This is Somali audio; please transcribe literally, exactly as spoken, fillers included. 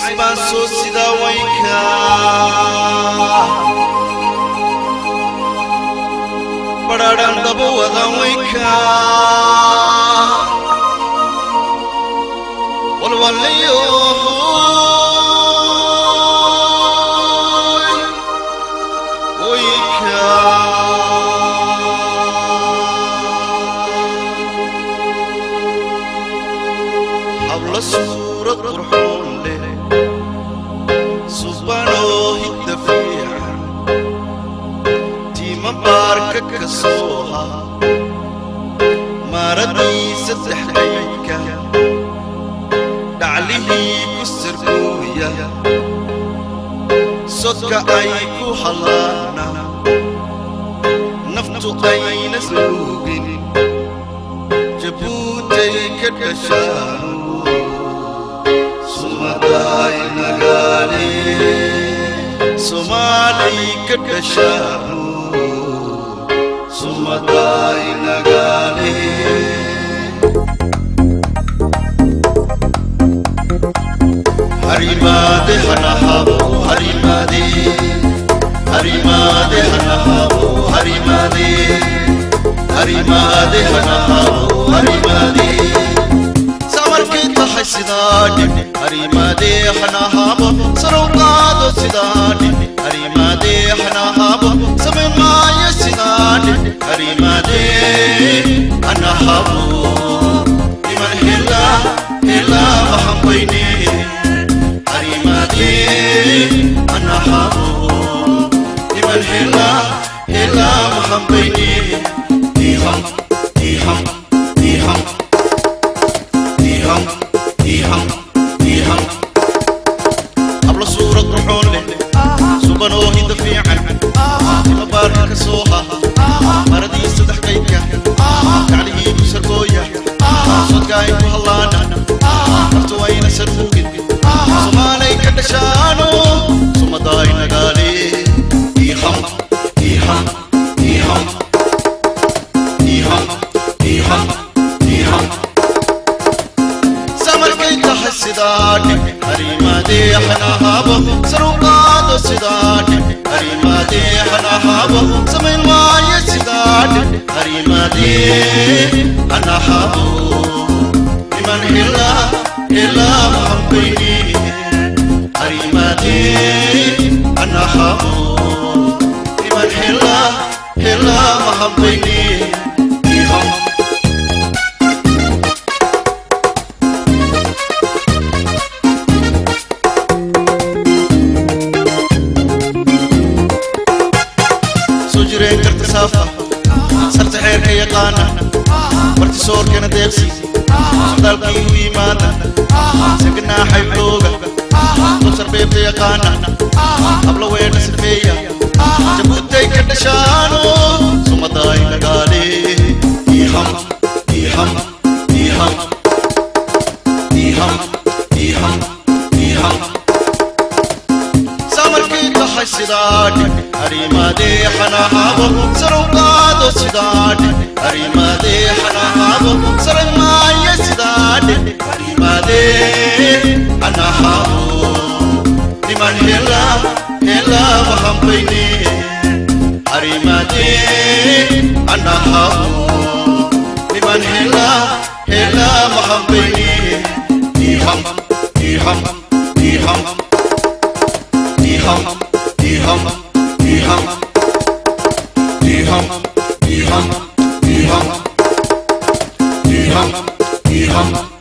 عيس باسو سيدا وينكا برادان دبو ودا وينكا والوليو وينكا حول سورة قرحون له سبحانه الدفيع تيما بارك كسوها ما ردي ستح عيكا دعليه كسر بويا صدق عيكو حلانا نفتو عين سلوقين جبوتي كدشانو Sumatai nagali, Somali kadasharu, Sumatai nagali. Harimade hanahabu, harimade, harimade hanahabu, harimade, harimade hanahabu, harimade. Sidani, Harimade Hanahaba, Sarokado Sidani, Harimade Hanahaba, Samemaya Sidani, Harimade Hanahabu, Iman Hilla, Hilla Mahambaini, Harimade Hanahabu, Iman Hilla, Hilla Mahambaini, Iham, Iham, Iham, Iham. إيهم إيهم قبل صورة روحون له سبحانه دفيع مبارك سوها مردي صدح كيكا تعليه بسر بويا صدقائي وهلانا مرتوين سرفوقين سمالي كدشانو سمداي نقالي إيهم إيهم إيهم إيهم إيهم إيهم Sidani, Harimade Hanahaba, Sarukado Sidani, Harimade Hanahaba, Samemaya Sidani, Harimade Hanahabu, Iman Hilla, Hilla Mahambaini, Harimade Hanahabu, Iman Hilla, Hilla Mahambaini, Iham. صرت حير يقانا مرت صور كان ديرسي صدالكي ويمانا سكنا حيبلوغا وصر بيبت يقانا قبل وين سفيا جبوتي كدشانو ثم داي لقالي إيهم إيهم إيهم إيهم إيهم إيهم Sidani, Harimade Hanahaba, Sarokado Sidani, Harimade Hanahaba, Saramaya Sidani, Harimade Hanahabu, Iman Hilla, Hilla Mahambaini, Harimade Hanahabu, Iman Hilla, Hilla Mahambaini, Iham, Iham, Iham, Iham. Iham, Iham, Iham, Iham, Iham, Iham, Iham.